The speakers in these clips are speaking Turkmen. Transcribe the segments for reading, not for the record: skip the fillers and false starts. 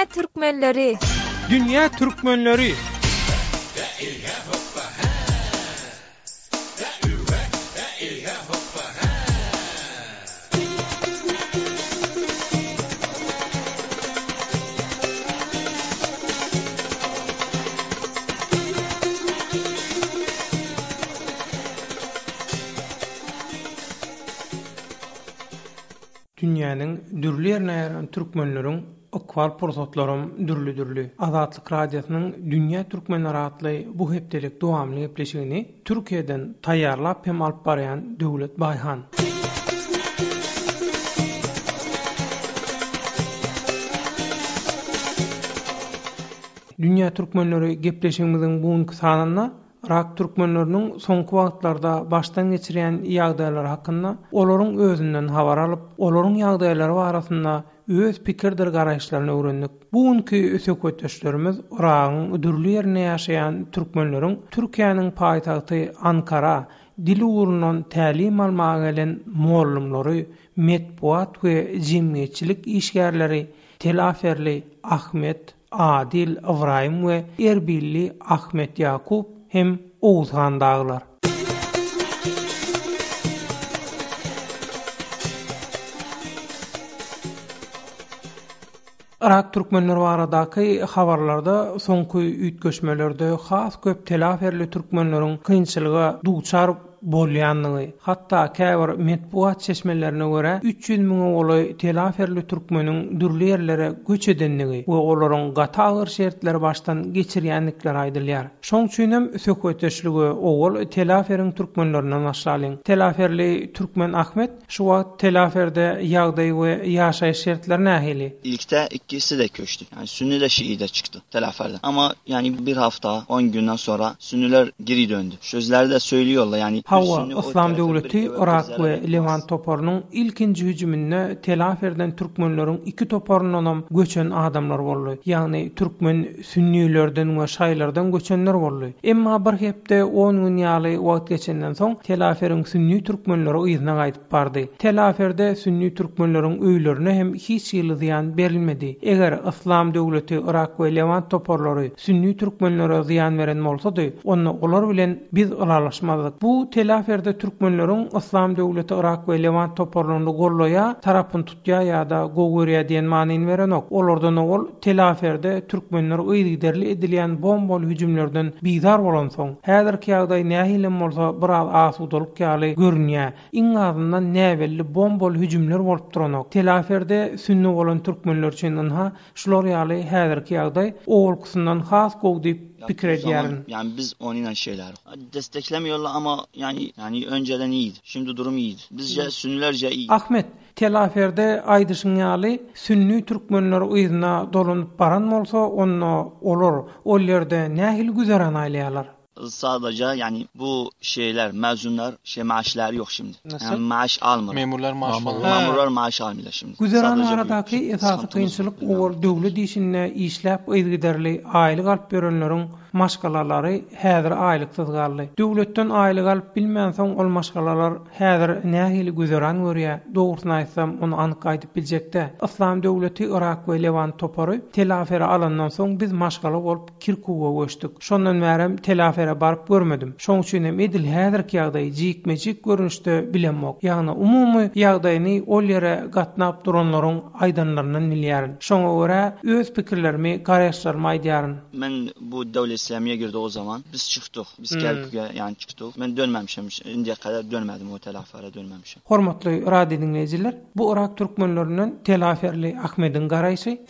Türkmenleri. Dünya Türkmenleri. Dünýäniň dürli ýerine ýaran türkmenleriň okwal pursatlarym dürli. Azatlyk radiosynyň Dünya Türkmenleri adly bu hepdelik dowamly gepleşigini Türkiýeden taýýarlap hem alyp barýan Döwlet Baýhan. Dünya Türkmenleri gepleşigimiziň bugünkü sanatyna Irak türkmenleriniň soňky wagtlarda başdan geçirýän ýagdaýlary hakynda olaryň özünden habar alyp, olaryň ýagdaýlary barasynda öz pikirdir garaýşlaryny öwrendik. Bugünkü söhbetdeşlerimiz Iragyň dürli ýerine ýaşaýan türkmenleriň Türkiýanyň paýtagty Ankara dili urundan tälim almaga gelen mollumlary, metbuat we jemgyýetçilik işgärleri Telaferli Ahmet, Adil Ibrahim we Erbilli Ahmet Yakup hem Oğuzhan dağlar. Irak türkmenleri baradaky habarlarda soňky üýtgeşmelerde has köp telaferli türkmenleriň kynçylyga duçar bolýanlygy, hatda käbir metbuat çeşmelerine görä 300 000 oly telaferli türkmeniň dürli ýerlere göç edenligi we olaryň gata agyr şertleri başdan geçirýänlikleri aýdylýar. Şoň üçin hem söhbetdeşligi owal telaferiň türkmenlerinden başlalyň. Telaferli türkmen Ahmet şu wagt telaferde ýagdaý we ýaşaýyş şertleri nähili? İlkte ikisi de köçtü. Yani Sünni de Şii de çıktı telaferden. Ama yani bir hafta 10 günden sonra Sünniler geri döndü. Sözlerde söylüyorlar yani Hawa İslam döwleti Irak we Levant toparynyň ilkinji hüjüminde telaferden türkmenleriň iki toparyndan göçen adamlar boldy. Ýagny türkmen sünnilerden we şaýlardan göçenler boldy. Emma bir hepde 10 gün ýaly wagt geçenden soň telaferiň sünni türkmenleri ýygyna gaýdyp bardy. Telaferde sünni türkmenleriň öýlerine hem hiç ýyly ziýan berilmedi. Eger İslam döwleti Irak we Levant toparlary sünni türkmenlere ziýan beren bolsady, onu olar bilen biz ılalaşmadyk. Bu telaferde türkmenleriň İslam döwleti Irak we Levant toparlaryny gollaýa, tarapyn tutýa ýa-da gowurýa diýen manyny berenok. Olardan ol telaferde türkmenler ýygyderli edilýän bombol hüjümlerden bizar bolan soň, häzirki ýagdaý nähilem bolsa biraz asudalyk ýaly görünýär. Iň azyndan näwelli bombol hüjümler bolup duranok. Telaferde sünni bolan türkmenler üçin ha şular ýaly häzirki ýagdaý owul kısmından has gowdyp pikir edýärin. Yani biz onunla şeyler desteklemiyorlar ama yani önceden iyiydi. Şimdi durum iyiydi. Bizce Sünnilerce iyi. Ahmet, telaferde aýdyşyň ýaly sünni türkmenler ýygyna dolanyp baran bolsa onu olur. O ýerde nähil güzeran aýlaýarlar. Sadece yani bu şeyler, mezunlar maaşları yok şimdi. Yani maaş almıyor. Memurlar maaş almıyor. Memurlar maaş almıyor şimdi. Güzeran aradaky esasy kynçylyk owal döwlet işine işläp ýygyderli aýlyk alyp berenleriň maşgalalary häzir aýlyksyz galdy. Döwletden aýlyk alyp bilmän soň ol maşgalalar häzir nähili güzeran görýär. Dogrusyny aýtsam onu anyk aýdyp biljekde. İslam döwleti Irak we Levant topary telafere alandan soň biz maşgala bolup Kirkuwga göçdük. Şondan bäri telafere barıp görmedim. Şoň üçin hem edil häzirki ýagdaý jikmejik görünüşde bilenmok. Ýagny umumy ýagdaýyny ol ýere gatnap duranlaryň aýdanlaryndan bilýärin. Şoňa görä öz pikirlerimi, garaýşlarymy aýdýaryn. Men bu devlet İslamiye girdi o zaman. Biz çıktık. Biz Kerkük'e yani çıktık. Ben dönmemişim. Indiye kadar dönmedim o telafere dönmemişim. Hormatly radio dinleyijiler, bu Irak türkmenlerinden Telaferli Ahmet'in garaýşy.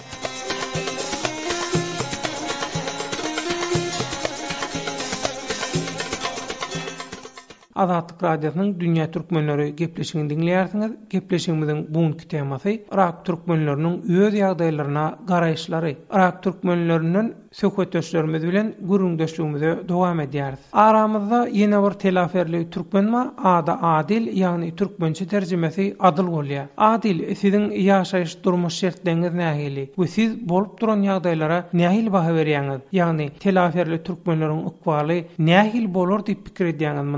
Azatlyk radiosynyň Dünya Türkmenleri gepleşigini dinleýärsiňiz. Gepleşigimiziň bugünkü temasy Irak türkmenleriniň öz ýagdaýlaryna garaýşlary. Irak türkmenlerinden söhbetdeşlerimiz bilen gürüňdeşligimize dowam edýäris. Aramyzda ýene bir telaferli türkmenma ada Adil, ýagny türkmençe terjemesi Adil bolýar. Adil, siziň ýaşaýyş durmuş şertleriniz nähili? We siz bolup duran ýagdaýlara nähili baha berýäňiz? Ýagny telaferli türkmenleriň ukwaly nähili bolar diýip pikir edýäňiz mundan welä?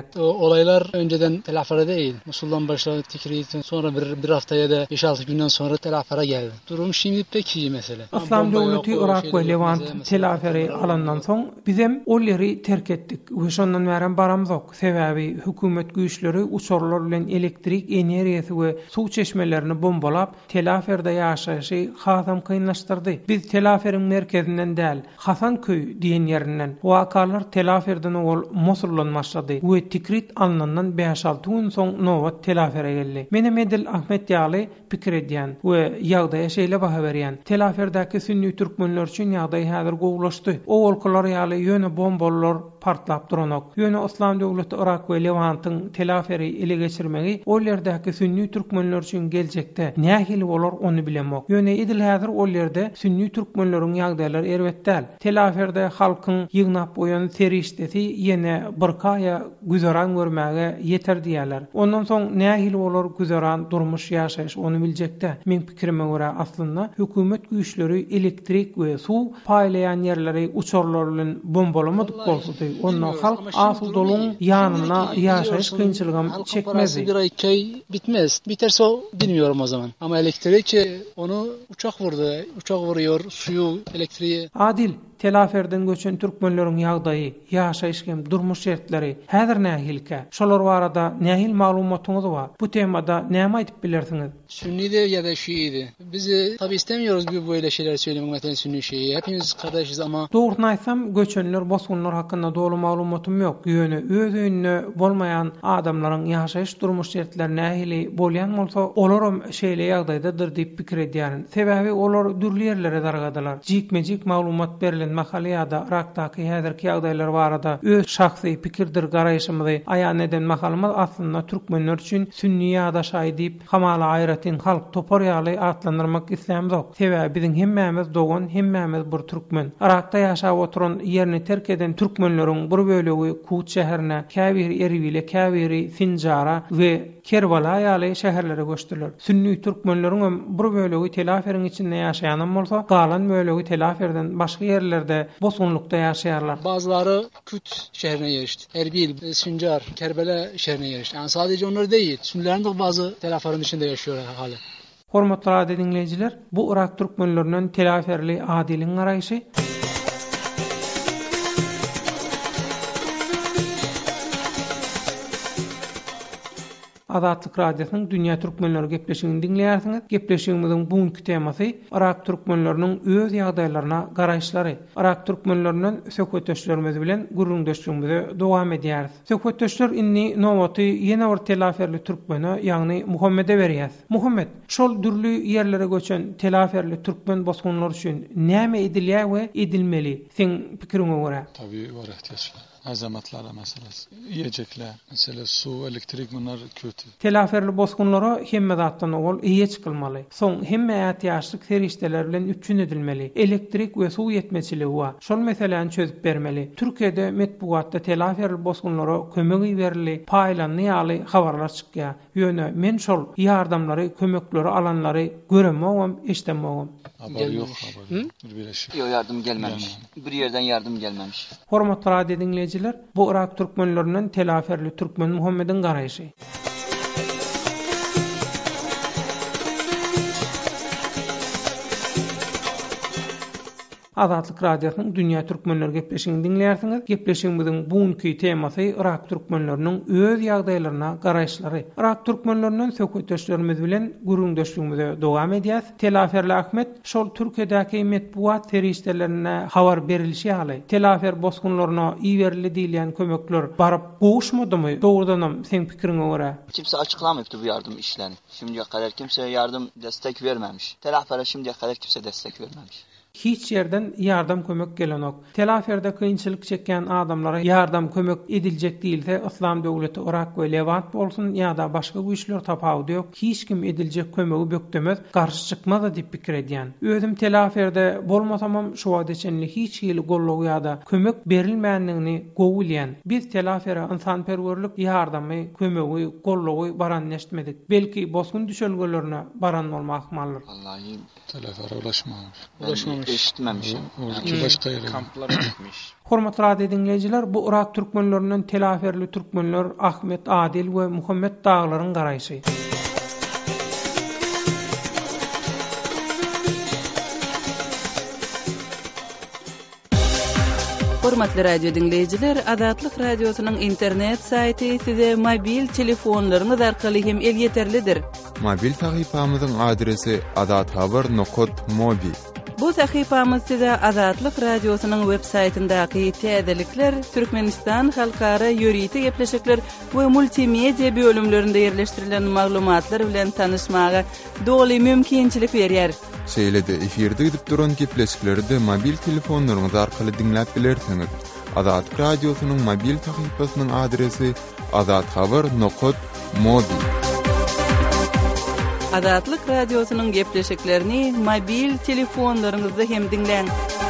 diýýär. Olaylar önceden telafere değil. Musul'dan başladı Tikrit'ten sonra bir haftaya da 5-6 günden sonra telafere geldi. Durum şimdi pek iyi mesele. İslam döwleti Irak we Levant telaferi alandan soň bizem olary terk etdik. We şondan bären baramyzok. Sebäbi hökümet güýçleri uçurlar bilen elektrik energiýasy we suw çeşmelerini bombalap telaferde ýaşaýyşy hasam kynlaşdyrdy. Biz telaferin merkezinden däl, Hasanköy diýen ýerinden wakalar telaferden ol Mosuldan başlady. We Tikrit alnandan 5-6 gün soň nowat telafere geldi. Menem Edil Ahmet ýaly pikir edýän we ýagdaýa şeýle baha berýän. Telaferdäki sünni türkmenler üçin ýagdaý häzir gowulaşdy. O wolkalar ýaly ýöne bombalar partlap duranok. Ýöne Islam döwleti Irak we Levantyň telaferi ele geçirmegi ol ýerdäki sünni türkmenler üçin geljekde nähili bolar onu bilemok. Ýöne Edil häzir ol ýerde sünni türkmenleriň ýagdaýlary erbetdäl. Telaferde halkyň ýygnap boýan serişdesi ýene bir kaya güzaran görmäge ýeter diýerler. Ondan soň nähili bolar güzaran durmuş ýaşaýyş onu biljekde. Men pikirime görä aslynda hökümet güýçleri elektrik we suw paýlayan ýerleri uçurlar bilen bombalamadyk bolsady. Ondan halk asıl dolun ýanyna ýaşaýyş kynçylygam çekmezi. Bir ay 2 ay bitmez. Biterse bilmiyorum o zaman. Ama elektrik onu uçak vurdu. Uçak vuruyor, suyu, elektriği. Adil telaferden göçen türkmenleriň ýagdaýy, ýaşaýyşgem durmuş şertleri häzir nähilke? Şolar barada nähil maglumatyňyz bar? Bu temada näme aýdyp bilersiňiz? Sünnide ya da Şii'de. Biz tabii istemiyoruz böyle şeyler söylemek, mesela Sünni Şii. Hepimiz kardeşiz ama Doğruny aýtsam, göçenler, bosgunlar hakynda dolu maglumatym ýok. Ýöne öz öýünde bolmayan adamlaryň ýaşaýyş durmuş şertleri nähili bolýan bolsa, olaram şeýle ýagdaýdadyr diýip pikir edýän. Sebäbi olar dürli ýerlere dargadalar. Jikmejik maglumat berilen mahaliyada Irak'taki häzirki ýagdaýlar barada öz şahsy pikirdir garaýşymyzy aýan eden makalymyz aslynda türkmenler üçin sünni ýagdaşaý diýip hamala aýratyn halk topar ýaly atlandyrmak islämzok. Sebäbi biziň hemmämiz dogan, hemmämiz bir türkmen. Irak'ta ýaşap oturan ýerini terk eden türkmenleriň bir bölegi Kut şäherine, Käbir Erbil'e, Käbir Sinjara we Kerbala ýaly şäherlere göçdüler. Sünni türkmenleriň bir bölegi telaferiň içinde ýaşaýan bolsa, galan bölegi telaferden başga ýerlerde bosunlukda ýaşaýarlar. Bazıları Küt şehrine yerleşti. Erbil, Sinjar, Kerbela şehrine yerleşti. Yani sadece onlar değil. Sünnilerin de bazı telaferin içinde yaşıyorlar hala. Hormatly radio dinleyijiler, bu Irak türkmenlerinden telaferli Adil'in garaýşy Azatlyk radiosynyň Dünya Türkmenleri gepleşigini dinleýärsiňiz. Gepleşigimiziň bugunky temasy Irak türkmenleriniň öz ýagdaýlaryna garaýşlary. Irak türkmenlerinden söhbetdeşlerimiz bilen gurrundaşlygymyzy dowam edýäris. Söhbetdeşler inni nowaty ýene bir telaferli türkmeni, ýagny Muhammede berýär. Muhammed, şol dürli ýerlere göçen telaferli türkmen bosgunlar üçin näme edilýär we edilmeli? Sen pikiriňe görä? Tabii var ihtiyaçlar. Azamatlara meselesi. Yiyecekler, mesela su, elektrik bunlar kötü. Telaferli bosgunlara hemme zatdan ol iýe çykylmaly. Soň hemme ätiýaşlyk serişdeler bilen üçin edilmeli. Elektrik we suw ýetmeçiligi bar. Şol meseleni çözüp bermeli. Türkiýede metbuatda telaferli bosgunlara kömegi berilip, paýlanly ýaly habarlar çykýar. Ýöne men şol ýardamlary, kömekleri alanlary göremegem, eşitemegem. Haber yok, haber yok. Yok, yardım gelmemiş. Bir yerden yardım gelmemiş. Hormatly radio dinleyijiler, bu Irak türkmenlerinden telaferli türkmen Muhammedin garaýşy. Azatlyk radiosynyň Dünya Türkmenleri gepleşigini dinleýärsiňiz. Gepleşigimiziň bugunky temasy Irak türkmenleriniň öz ýagdaýlaryna garaýşlary. Irak türkmenlerinden söhbetdeşlerimiz bilen gurrundaşlygymyzy dowam edýäs. Telaferli Ahmet şol Türkiýedäki metbuat serişdelerine habar berilişi ýaly telafer bosgunlaryna iýerli diýilen kömekler baryp goşmadymy? Dogrudanam sen pikiriňe görä? Kimse açıklamayıptı bu yardım işlerini. Şimdiye kadar kimse yardım destek vermemiş. Telafere şimdiye kadar kimse destek vermemiş. Hiç yerden yardım kömek gelenok. Telaferde kıyınçılık çeken adamlara yardım kömek edilecek değilse İslam döwleti Irak ve Levant bolsun ya da başka güýçler tapawdy yok. Hiç kim edilecek kömegi bökdemez, karşı çıkmaz diýip pikir edýän. Özüm telaferde bolmasamam şu wagt içinde hiç ýyly gollog ya da kömek berilmänligini gowulýan. Biz telafere insanperwerlik ýardymy, kömegi, gollogy baran neşitmedik. Belki bosgun düşelgelerine baran bolmak maldyr. Vallahi telefona ulaşmamış. Ulaşmamış. Eşitmemiş. Oradaki başka yere. Kamplara gitmiş. Hormatly radio dinleyijiler, bu Irak türkmenlerinden telaferli türkmenler Ahmet Adil we Muhammed Dağlaryň garaýşy. Hormatly radio dinleyijiler, Azatlyk radiosynyň internet saýty size mobil telefonlaryňyz arkaly hem el yeterlidir. Mobil tahypamyzyň adresi azathabar.mobi. Bu sahypamyz size Azatlyk radiosynyň web saýtyndaky täzelikler, Türkmenistan halkara ýörüýti gepleşikler we multimedia bölümlerinde ýerleşdirilen maglumatlar bilen tanışmaga doly mümkinçilik berýär. Şeýlede efirde gidip duran gepleşikleri de mobil telefonlaryňyz arkaly dinläp bilersiňiz. Azatlyk radiosynyň mobil tahypasynyň adresi azathabar.mobi. Azatlyk radiosynyň gepleşiklerini mobil telefonlaryňyzda hem dinleň.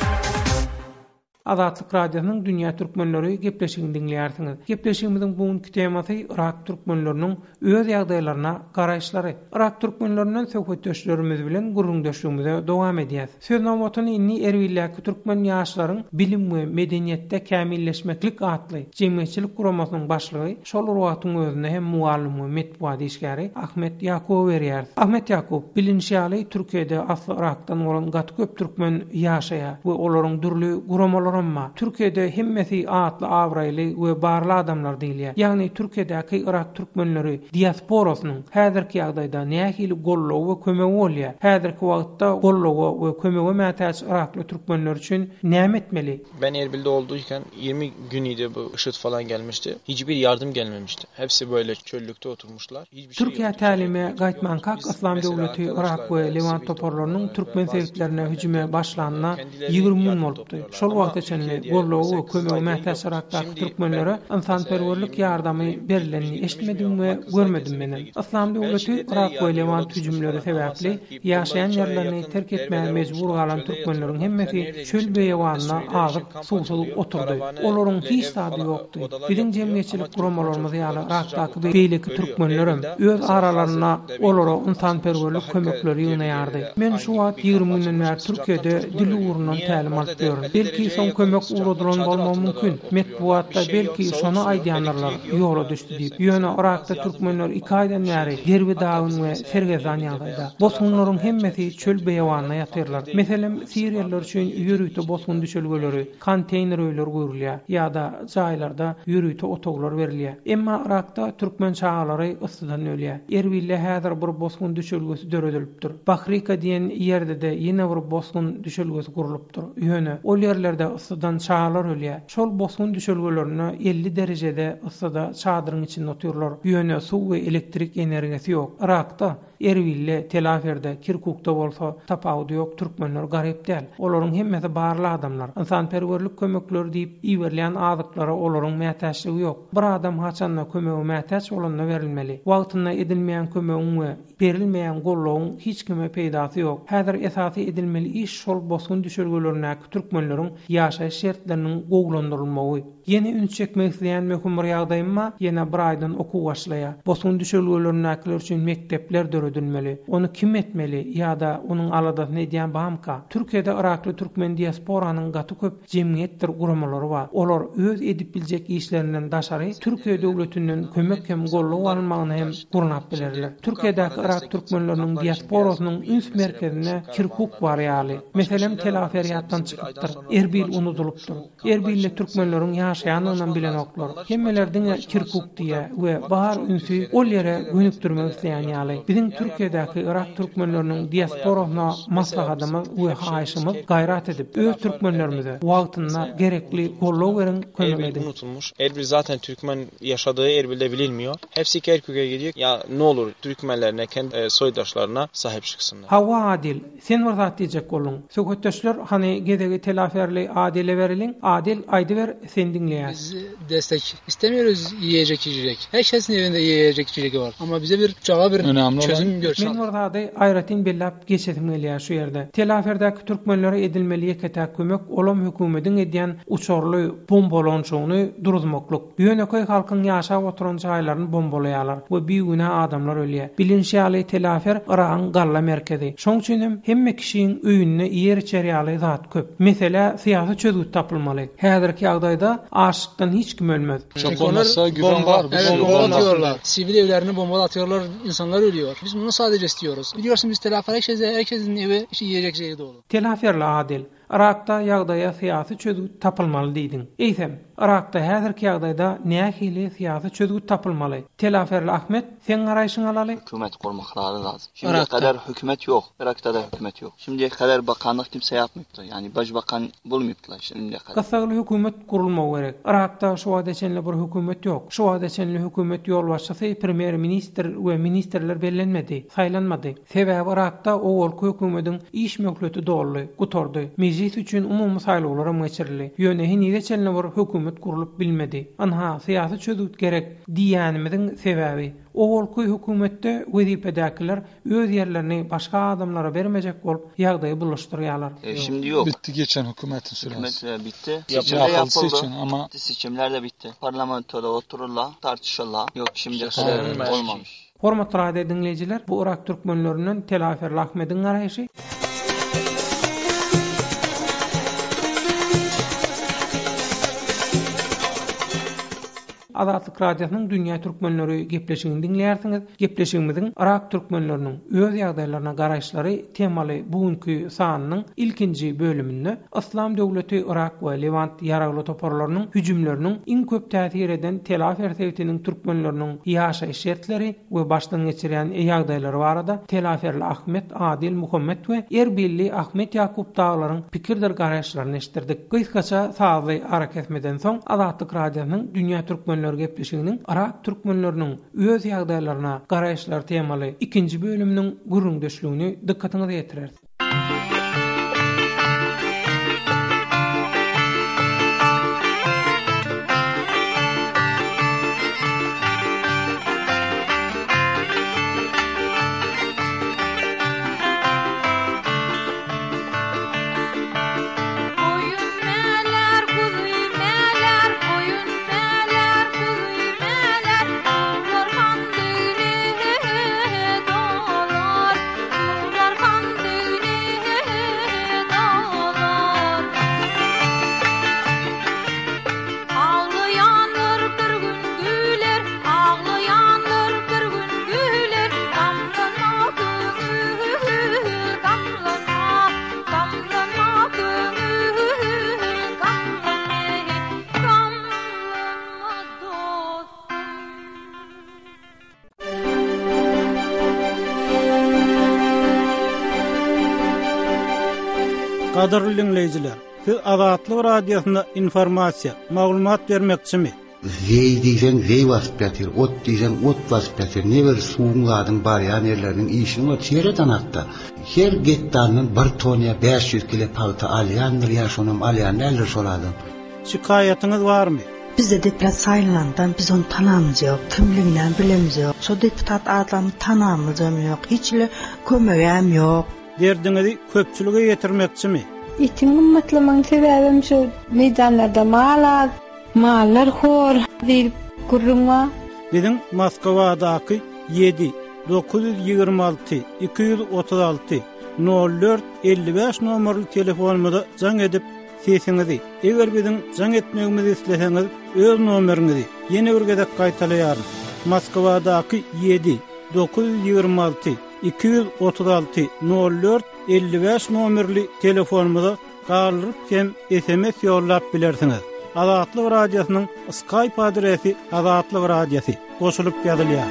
Azatlyk radiosynyň dünýä türkmenleri gepleşigini dinleýärsiňiz. Gepleşigimiziň bugünkü temasy Irak türkmenleriniň öz ýagdaýlaryna garaýşlary. Irak türkmenlerinden söhbetdeşlerimiz bilen gurrundaşýygymyza dowam edýäs. Söz nowmatyny inni Erbilläki türkmen ýaşlaryň bilim we medeniýetde kämilleşmeklik atly jemgyýetçilik guramasynyň başlygy şol wagtyň özüne hem muallim we metbuat işgäri Ahmet Yakup berýär. Ahmet Yakup bilinçli Türkiýede asly Irakdan bolan gaty köp türkmen ýaşaýar we olaryň dürli guramalar amma Türkiýede hemmesi atly awraýly we barly adamlar diýilýär. Ýagny Türkiýedäki Irak türkmenleri diasporasynyň häzirki ýagdaýda nähili gollaw we kömek bolýar. Häzirki wagtda gollaw we kömege mätäç Irakly türkmenler üçin näme etmeli? Ben Erbil'de olduğuyken 20 gün idi bu IŞİD falan gelmişti. Hiçbir yardım gelmemişti. Hepsi böyle çöllükte oturmuşlar. Türkiýe tälimine gaýtman kak Islam döwleti Irak we Levant toparlarynyň türkmen sertlerine hüjüme başlanyna 20 gün bolupdy. Şol wagtda çenli gollaw we kömege mätäç Irakdaky türkmenlere insanperwerlik ýardamy berileni eşitmedim we görmedim meni. Islam döwleti Irak we Levant hüjümleri sebäpli ýaşaýan ýerlerini terk etmäge mejbur galan türkmenleriň hemmesi çöl beýewanyna azyk suwsuz oturdy. Olaryň hiç sady ýokdy. Biziň jemgyýetçilik guramalarymyz ýaly Irakdaky beýleki türkmenlerim öz aralaryna olara insanperwerlik kömekleri ýygnaýardy. Men şu wagt 20 günden bäri Türkiýede dil ugrundan tälimat görüp, belki soň kömek uğradylan bolmagy mümkin. Metbuatda belki şonu aýdýanlar ýola düşdi diýip. Ýöne Irakda türkmenler 2 aýdan bäri derbi dağın we sergezan ýagdaýda. Bosgunlaryň hemmesi çöl beýewanyna ýatyrlar. Meselem Siriýalılar üçin ýörüýte bosgun düşelgeleri, konteyner öýler görülýär ýa-da jaýlarda ýörüýte otoglar berilýär. Emma Irakda türkmen çağalary ıssydan ölýär. Erbilde häzir bir bosgun düşelgesi döredilipdir. Bahrika diýen ýerde de ýene bir bosgun düşelgesi gurulupdyr. Ýöne ol ýerlerde ıssydan çağalar ölýär. Şol bosgun düşelgelerini 50 derecede ıssyda çadyryň içinde oturýarlar. Ýöne suw we elektrik energiýasy ýok. Irakda Erbil'le, Telafer'de, Kirkuk'ta bolsa tapawdy ýok türkmenler garyp däl. Olaryň hemmesi barly adamlar. İnsanperwerlik kömekleri diýip iwerleýän azyklara olaryň mätäçligi ýok. Bir adam haçanla kömegi mätäç bolanda berilmeli. Wagtynda edilmeýän kömegiň we berilmeýän gollawyň hiç kime peýdasy ýok. Häzir esasy edilmeli iş şol bosgun düşürgelerine türkmenleriň ýaşaýyş şertleriniň gowlandyrylmagy. Yeni ün çekmek isleýän möhüm bir ýagdaýma ýene bir aýdan okuw başlaýar. Bosgun düşürgelerine üçin mektepler döredilmeli. Onu kim etmeli ýa-da onuň aladasyny edýän bamka. Türkiýede Irakly türkmen diasporanyň gaty köp jemgyýetler guramalary bar. Olar öz edip biljek işlerinden daşary Türkiýe döwletinden kömek hem gollaw almagyny hem gurnap bilerler. Türkiýedäki Irak türkmenleriniň diasporasynyň üns merkezine Kirkuk bar ýaly. Meselem Telaferýatdan çykypdyr. Erbil unutulupdyr. Erbilli türkmenleriň ýaşaýanyny bilen oklar. Hemmelerdiň Kirkuk diýe we bahar ünsü ol ýere gönükdirmek isleýän ýaly. Biziň Türkiýedäki Irak türkmenleriniň diasporasyna maslahatymyz we haýyşymyz gaýrat edip öz türkmenlerimize wagtynda gerekli gollaw beren kömek edin. Unutulmuş. Erbil zaten Türkmen yaşadığı Erbil'de bilinmiyor. Hepsi Kerkük'e gidiyor. Ya ne olur Türkmenlerine, kendi soydaşlarına sahip çıksınlar. Hawa Adil, sen bir zat diýjek bolun. Söhbetdeşler hani gedegi Telaferli Adil'e berilin. Adil aýdyber, sen dinleýär. Biz destek istemiyoruz yiyecek içecek. Herkesin evinde yiyecek içecek var. Ama bize bir çözüm görsün. Men orada aýratyn bellap geçetilmeli şu ýerde. Telaferdäki türkmenlere edilmeli ýeketäk kömek olam hökümetiň edýän uçorly bombalanşygyny duruzmakluk. Ýöneköy halkyň ýaşap oturan jaýlaryny bombalaýarlar we biýüne adamlar ölýär. Bilinçli Telafer Iran galla merkezi. Şoň üçin hemme kişiň öýüne ýer çerýaly zat köp. Mesela siyasi çözüm tapylmaly. Häzirki ýagdaýda aşykdan hiç kim ölmez. Olmazsa güven var. Bomba atıyorlar. Sivil evlerini bomba atıyorlar. İnsanlar ölüyor. Biz bunu sadece istiyoruz. Biliyorsun biz Telafer herkesin evi yiyecek şeyi dolu. Telaferli Adil. Irakda ýagdaýa syýasy çözüm tapylmaly diýdiň. Eýsem, Irakda häzirki ýagdaýda nähili syýasy çözüm tapylmaly? Telaferli Ahmet, sen garaýşyň alaly? Hükümet kurmakları lazım. Şimdiye kadar hükümet yok. Irak'ta da hükümet yok. Şimdiye kadar bakanlık kimse yapmıyptı. Yani başbakan bulmayıptılar şimdiye kadar. Gasagly hükümet kurulmagy gerek. Irakda şu wada çenli bir hükümet yok. Şu wada çenli hükümet ýol başçysy premier minister we ministerler bellenmedi, saýlanmady. Sebäbi Irakda o ýolky hükümetiň iş möhleti dolly, gutordy. Meclis üçin umumy saýlawlar geçirildi. Ýöne hinize çenli bir hükümet kurulup bilmedi. Anha syýasy çözüm gerek diýänimiziň sebäbi o ýolky hükümetde wezipedäkiler öz ýerlerini başga adamlara bermejek bolup ýagdaýy bulaşdyrýarlar. Şimdi yok. Bitti geçen hükümetin süresi. Hükümet bitti. Yapılması için ama seçimler de bitti. Parlamentoda otururlar, tartışırlar. Yok şimdi olmamış. Hormatly radio dinleyijiler, bu Irak türkmenlerinden Telaferli Ahmediň garaýşy. Azatlyk radiosynyň dünýä türkmenleri gepleşigini dinleýärsiňiz. Gepleşigimiziň Irak türkmenleriniň öz ýagdaýlaryna garaýşlary temaly bugünkü sanynyň ilkinji bölüminde Islam döwleti Irak we Levant ýaragly toparlarynyň hüjümleriniň iň köp täsir eden Telafer sewtiniň türkmenleriniň ýaşaýyş şertleri we başdan geçiren ýagdaýlary barada Telaferli Ahmet Adil Muhammed we Erbilli Ahmet Yakup daglaryň pikirler garaýşlaryny eşitdirdik. Kysgaça sazy hareketmeden soň Azatlyk radiosynyň dünýä türkmenleri gepleşiginiň Irak türkmenleriniň öz ýagdaýlaryna garaýşlar temaly ikinji bölüminiň gürrüňdeşligini dikkatiňize ýetirer. Qadarly dinleyijiler, siz Azatlyk radiosynda informasiýa, maglumat bermekçimi? Zey diýsen zey basyp ýatyr, ot diýsen ot basyp ýatyr. Neber suwuň gadyň barýan ýerleriň işini o çeýre tanatda. Her gettanyň 1 toniýa 500 kilo palta alýandyr, ýaşanam alýandyr şolady. Şikaýatyňyz barmy? Bizde deputat saýlanandan biz onu tanamyz ýok, kimliginden bilemiz ýok. Şo deputat adamy tanamyz ýok, hiçle kömegem ýok. Derdiňizi köpçülüge ýetirmekçimi? Itiň gymmatlaman sebäbim şu meýdanlarda mallar hor diýip gurrunga. Biziň Moskwadaky 7 926 236 04 55 nomerli telefonumyza jaň edip sesiňizi. Eger biziň jaň etmegimizi isleseňiz, öz nomeriňizi ýene bir gezek gaýtalaýar. Moskwadaky 7 926 236 04 55 nomerli telefonumyza galyp hem SMS ýollap bilersiňiz. Azatlyk radiosynyň Skype adresi Azatlyk radiosy goşulyp ýazylýar.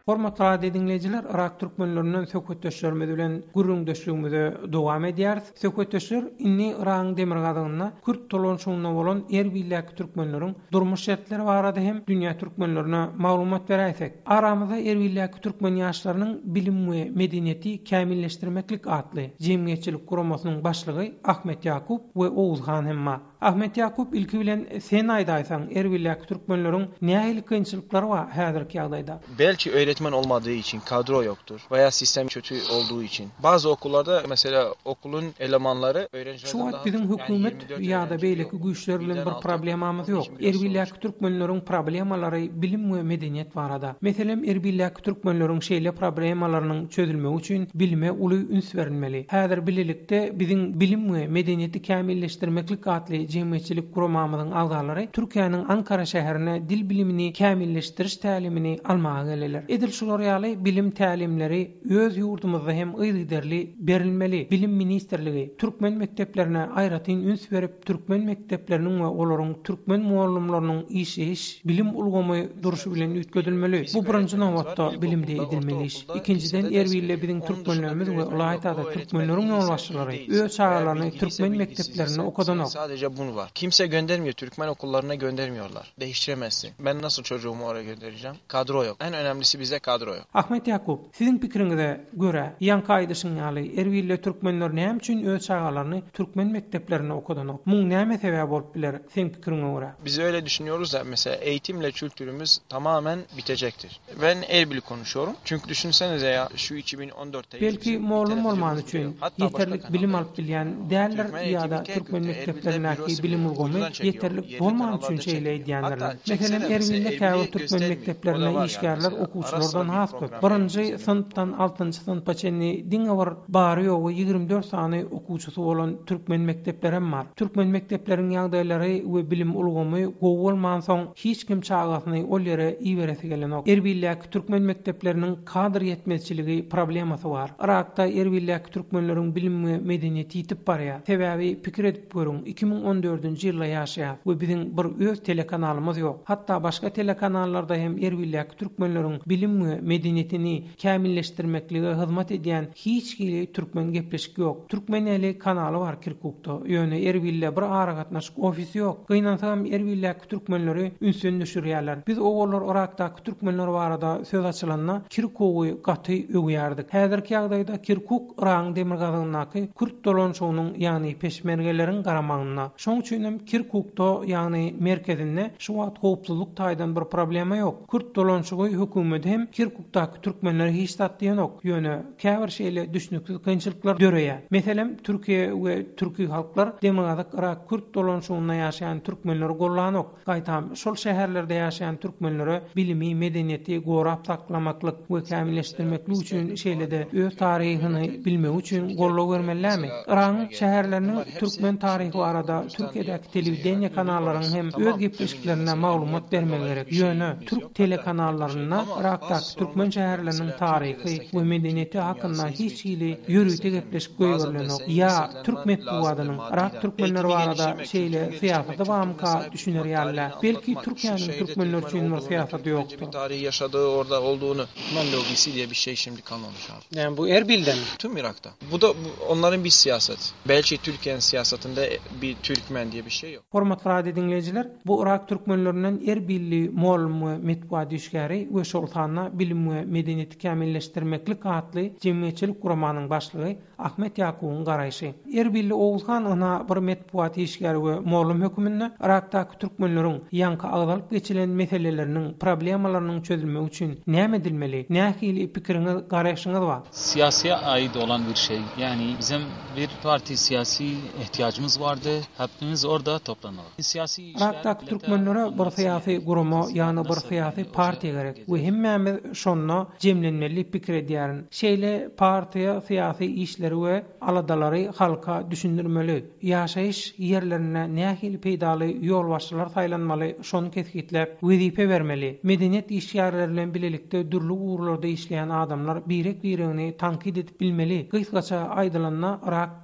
Hormatly radio dinleyijiler, Irak türkmenlerinden söhbetleşýärmiz bilen gürrüňdeşligimize dowam edýäris. Söhbetleşler inni Irak demirgadygyna Kürt tolanşygyna bolan Erbillik türkmenleriň durmuş şertleri barada hem dünýä türkmenlerine maglumat beräýsek. Aramyzda Erbillik türkmen ýaşlarynyň bilim we medeniýeti kämilleşdirmeklik atly jemgyýetçilik guramasynyň başlygy Ahmet Yakup we Oğuzhan hemma. Ahmet Yakup ilki bilen sen aýdaýsaň Erbillik türkmenleriň nähili kynçylyklary bar häzirki ýagdaýda? Belki öğretmen olmadığı için, kadro yoktur veya sistem kötü olduğu için. Bazı okullarda mesela okulun elemanları öğrencilerden daha... Bizim hükümet ya da beýleki güýçler bilen bir problemamız yok. Erbillik türkmenleriň problemalary bilim we medeniýet barada. Meselem Erbillik türkmenleriň şeýle problemalarynyň çözülmegi üçin bilime uly üns berilmeli. Häzir bilelikde bizim bilim we medeniýeti kämilleşdirmeklik atly jemgyýetçilik guramamyzyň agdalary Türkiýanyň Ankara şäherine dil bilimini kämilleşdiriş tälimini almaga geleler. Edil şular ýaly bilim tälimleri öz ýurdumyzda hem ýygyderli berilmeli. Bilim ministrligi türkmen mekteplerine aýratyn üns berip türkmen mektepleriniň we olaryň türkmen muallimläriniň işi bilim ulgamy duruşy bilen ütküdilmeli. Bu birinji nowatda bilimde edilmeli iş. İkinciden Erbil'le bizim türkmenlerimiz we ulaytada türkmenleriň ýolbaşçylary öz çağalaryny türkmen mekteplerine okudanok. Sadece bunu var. Kimse göndermiyor. Türkmen okullarına göndermiyorlar. Değiştiremezsin. Ben nasıl çocuğumu oraya göndereceğim? Kadro yok. En önemlisi bize kadro yok. Ahmet Yakup, sizin pikiriňize göre ýanky aýdyşyň ýaly Erbil'le türkmenler näme üçin öz çağalaryny türkmen mekteplerine okudanok? Muň näme sebäp bolup biler sen pikiriňe göre? Biz öyle düşünüyoruz da mesela eğitimle kültürümüz tamamen bitecektir. Ben Erbil'i konuşuyorum. Çünkü düşünsenize ya şu 2014'te belki muallym bolman üçin yeterlik bilim alyp bilýän däller ýa-da türkmen mekteplerindäki bilim ulgamy yeterlik bolman üçin şeýle edýänler. Meselem Erbil'de käbir türkmen mekteplerine işgärler okuwçylardan has köp. Birinji sınıftan 6-njy sınıfpa çenli diňe bary ýogy 24 sany okuwçysy bolan türkmen mekteplerem bar. Türkmen mektepleriniň ýagdaýlary we bilim ulgamy gowy bolman soň hiç kim çağasyny ol ýere iberesi gelenok. Erbillik türkmen mektepleriniň kadr ýetmezçiligi problemasy bar. Irakda Erbillik türkmenleriň bilim we medeniýeti ýitip barýar. Sebäbi pikir edip görüň 2014-nji ýylda ýaşaýar we biziň bir öz telekanalymyz ýok. Hatta başga telekanallarda hem Erbillik türkmenleriň bilim we medeniýetini kämilleşdirmekligi hyzmat edýän hiç kili türkmen gepleşik ýok. Türkmen eli kanaly bar Kirkukda. Ýöne Erbil'le bir ara gatnaşyk ofisi ýok. Gynansaň Erbillik türkmenleri ünsün düşürýärler. Biz owalar Irakdaky türkmenler barada söz açylanda Kirkuky gaty öwýärdik. Häzirki ýagdaýda Kirkuk Irak demirgadygynaky Kürt dolanşygynyň ýagny peşmergeleriň garamagyna. Şoň üçin hem Kirkukda ýagny merkezinde şu wagt gowpsuzlyk taýdan bir problema ýok. Kürt dolanşygy hökümet hem Kirkukdaky türkmenleri hiç tatýan ýok. Ýöne käbir şeýle düşnüksiz kynçylyklar döreýär. Meselem Türkiýe we türki halklar demirgadyk Irak Kürt dolanşygyna ýaşaýan türkmenleri gollanok. Gaýtam şol şäherlerde ýaşaýan türkmenleri bilimi, medeniýeti gorap saklamaklyk we kämilleşdirmeklik üçin şeýlede öz taryhyny bilmek üçin gollap bermelärmi? Irak şäherleriniň türkmen taryhy barada Türkiýedäki telewizioniýa kanallarynyň hem öz gepleşiklerine maglumat bermek gerek. Ýöne türk telekanallaryna Irakdaky türkmen şäherleriniň taryhy we medeniýeti hakynda hiç ýyly ýürüýte gepleşik goýulanok. Ya türk metbuatynyň Irak türkmenleri barada şeýle syýasaty bamka düşünýärler. Belki Türkiýanyň türkmenler üçin bir syýasaty ýokdur. Bir tarihi yaşadığı orada olduğunu Türkmen lobisi diye bir şey şimdi kalmamış abi. Yani bu Erbil'den mi? Tüm Irak'ta. Bu da onların bir siyaset. Belki Türkiye'nin siyasetinde bir Türkmen diye bir şey yok. Hormatly radio dinleyijiler, bu Irak türkmenlerinden Erbilli muallim we metbuat işgäri we şol sanna bilim we medeniýeti kämilleşdirmeklik atly jemgyýetçilik guramanyň başlygy Ahmet Yakubyň garaýşy. Erbilli Oğuzhan ana bir metbuat işgäri we muallim höküminde Irakdaky türkmenleriň ýanky agdalyp geçilen meseleleriniň problemalarynyň çözülmegi üçin näme edilmeli? Nähili pikiriňiz, garaýşyňyz bar? Siyasiye ait olan bir şey. Yani bizim bir parti siyasi ihtiyacımız vardı. Hepimiz orada toplanalım. Siyasi Irakdaky türkmenlere bir siyasi gurama, ýani bir siyasi partiýa gerek. We hemmemiz şonda jemlenmeli pikir edýärin. Şeýle partiýa siyasi işleri we aladalary halka düşündirmeli. Ýaşaýyş ýerlerine nähili peýdaly ýolbaşçylar saýlanmaly, şonu keskitlep wezipe bermeli. Medeniýet işgärleri bilen bilelikde dürli uğurlarda işleyen adamlar birek birini tankid edip bilmeli. Gysgaça aýdylanna Irak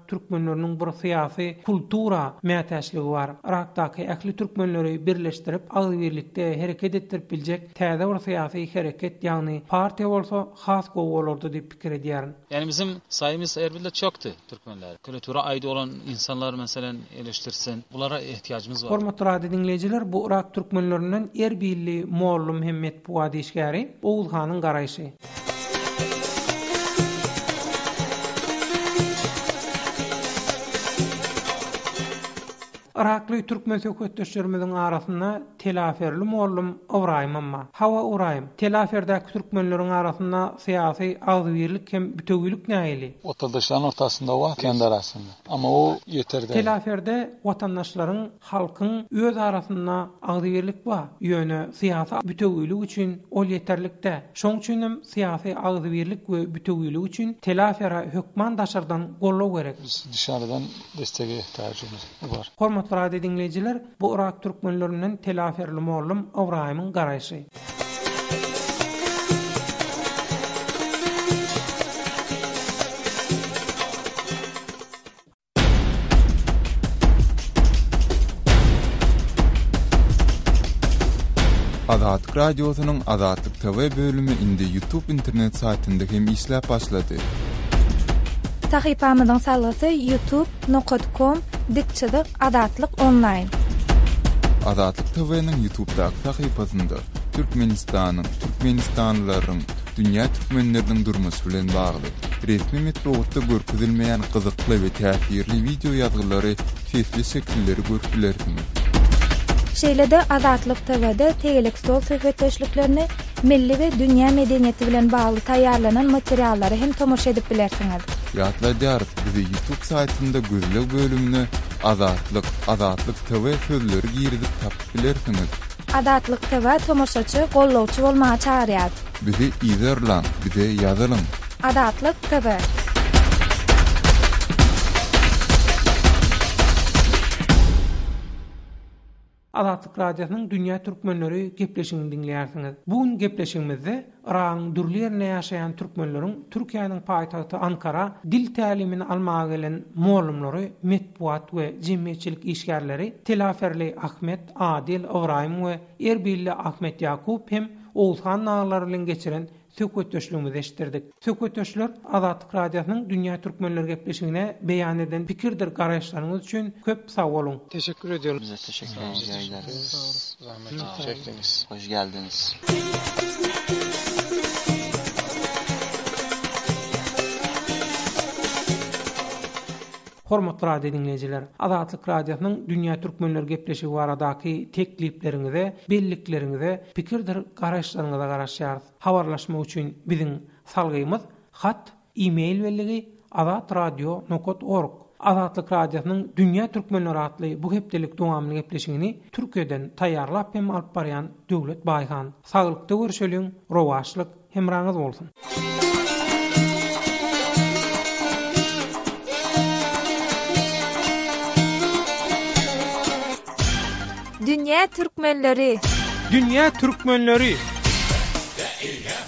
türkmenleriniň bir syýasy kultura mätäçligi bar. Irakdaky ähli türkmenleri birleşdirip agzybirlikde hereket etdirip biljek täze bir syýasy hereket, ýagny partiýa bolsa has gowy bolardy diýip pikir edýärin. Yani bizim sayımız Erbil'de çoktu Türkmenler. Kültüre ait olan insanlar mesela eleştirsin. Bunlara ihtiyacımız var. Hormatly radio dinleyijiler, bu Irak türkmenlerinden Erbilli Molla Muhammed Puadi işgäri Oğuz Hanyň garaýşy. Irakly türkmen söhbetdeşlerimiziň arasynda telaferli mollum Ibrahim amma. Hawa Ibrahim, telaferdäki türkmenleriň arasynda syýasy agzybirlik hem bütöwülik näýeli? Vatandaşların ortasında var, kendi arasında. Ama o yeter değil. Telaferde vatandaşlaryň, halkyň öz arasynda agzybirlik bar. Ýöne syýasy bütöwülik üçin ol yeterlikde. Şoň üçin hem syýasy agzybirlik we bütöwülik üçin telafera hökman daşardan gollaw gerek. Biz dışarıdan desteğe ihtiyacımız var. Hormatly radio dinleyijiler, bu Irak türkmenlerinden telaferli mollum Ibrahim'in garaýşy. Azatlyk radiosynyň Azatlyk TV bölümi indi YouTube internet saytynda hem işläp başlady. Sahypamyzyň salasy youtube.com/azatlyk online. Azatlyk TV'niň YouTube'daky sahypasynda Türkmenistanlylaryň, dünýä türkmenleriniň durmuşy bilen bagly resmi metodda görkezilmeýän gyzykly we täsirli video ýazgylary, sesli şekilleri görüpilersiňiz. Şeýlede Azatlyk TV'de tegelik stol söhbetdeşliklerini milli we dünýä medeniýeti bilen bagly taýýarlanan materiallary hem tomoşa edip bilersiňiz. Ýatlaýar, bizi YouTube saytynda gözlek bölümini Azatlyk TV sözleri girizip tapyp bilersiňiz. Azatlyk TV tomoşaçy, gollawçy bolmagy çağırýar. Bizi izlerlen, bize ýazalym. Azatlyk TV. Azatlyk radiosynyň dünýä türkmenleri gepleşigini dinleýärsiňiz. Bugun gepleşigimizde Iragyň dürli ýerinde ýaşaýan türkmenleriň Türkiýanyň paýtagty Ankara dil tälimini almaga gelen mollumlary, metbuat we jemgyýetçilik işgärleri Telaferli Ahmet, Adil, Ibrahim we Erbilli Ahmet Yakup hem Oğuzhan naglary bilen geçiren söhbetdeşligimizi eşitdirdik. Söhbetdeşler Azatlyk radiosynyň dünýä türkmenleri gepleşigine beýan eden pikirdir, garaýşlaryňyz üçin köp sag bolun. Teşekkür ediyorum. Bize teşekkür ederiz. Zahmet çektiniz. Hoş geldiniz. Hormatly radio dinleyijiler, Azatlyk radiosynyň dünýä türkmenleri gepleşigi baradaky teklipleriňize, bellikleriňize, pikirdir, garaýşlaryňyza garaşýarys. Habarlaşma üçin biziň salgymyz hat, e-mail belligi azatradio.org. Azatlyk radiosynyň dünýä türkmenleri atly bu hepdelik dowamly gepleşigini Türkiýeden taýýarlap hem alyp barýan Döwlet Baýhan. Saglykda görüşelim, rowaşlyk hemraňyz bolsun. Dünýä türkmenleri. Dünýä türkmenleri.